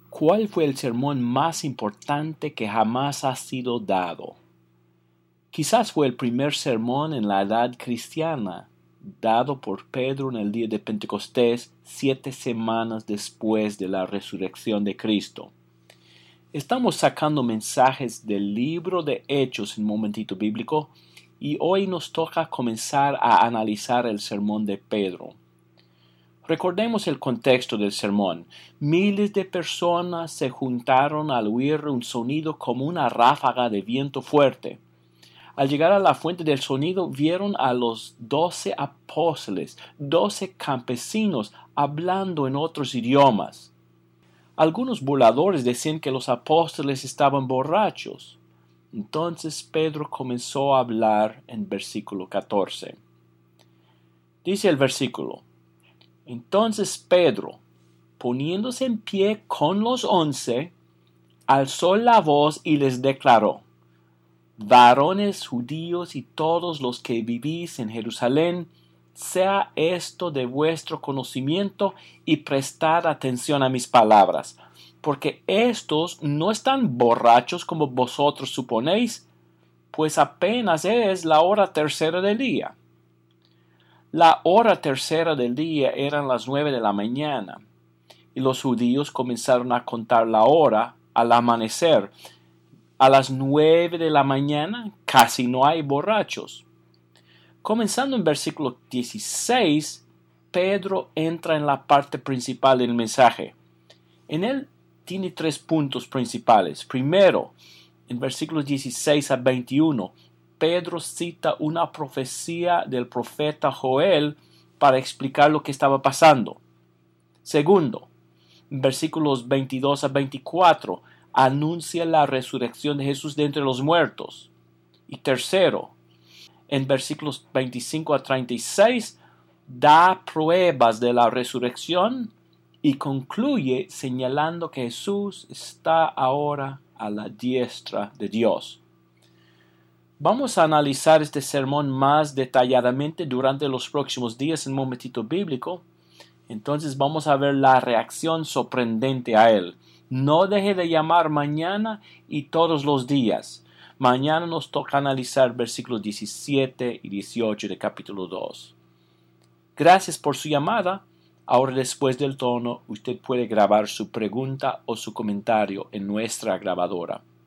¿Cuál fue el sermón más importante que jamás ha sido dado? Quizás fue el primer sermón en la edad cristiana, dado por Pedro en el día de Pentecostés, 7 semanas después de la resurrección de Cristo. Estamos sacando mensajes del libro de Hechos en Momentito Bíblico y hoy nos toca comenzar a analizar el sermón de Pedro. Recordemos el contexto del sermón. Miles de personas se juntaron al oír un sonido como una ráfaga de viento fuerte. Al llegar a la fuente del sonido, vieron a los 12 apóstoles, 12 campesinos, hablando en otros idiomas. Algunos burladores decían que los apóstoles estaban borrachos. Entonces Pedro comenzó a hablar en versículo 14. Dice el versículo: Entonces Pedro, poniéndose en pie con los 11, alzó la voz y les declaró: Varones judíos y todos los que vivís en Jerusalén, sea esto de vuestro conocimiento y prestad atención a mis palabras, porque estos no están borrachos como vosotros suponéis, pues apenas es la hora tercera del día. La hora tercera del día eran las 9 de la mañana, y los judíos comenzaron a contar la hora al amanecer. A las 9 de la mañana casi no hay borrachos. Comenzando en versículo 16, Pedro entra en la parte principal del mensaje. En él tiene 3 puntos principales. Primero, en versículos 16 a 21, Pedro cita una profecía del profeta Joel para explicar lo que estaba pasando. Segundo, en versículos 22 a 24, anuncia la resurrección de Jesús de entre los muertos. Y tercero, en versículos 25 a 36, da pruebas de la resurrección y concluye señalando que Jesús está ahora a la diestra de Dios. Vamos a analizar este sermón más detalladamente durante los próximos días en Momentito Bíblico. Entonces vamos a ver la reacción sorprendente a él. No deje de llamar mañana y todos los días. Mañana nos toca analizar versículos 17 y 18 de capítulo 2. Gracias por su llamada. Ahora, después del tono, usted puede grabar su pregunta o su comentario en nuestra grabadora.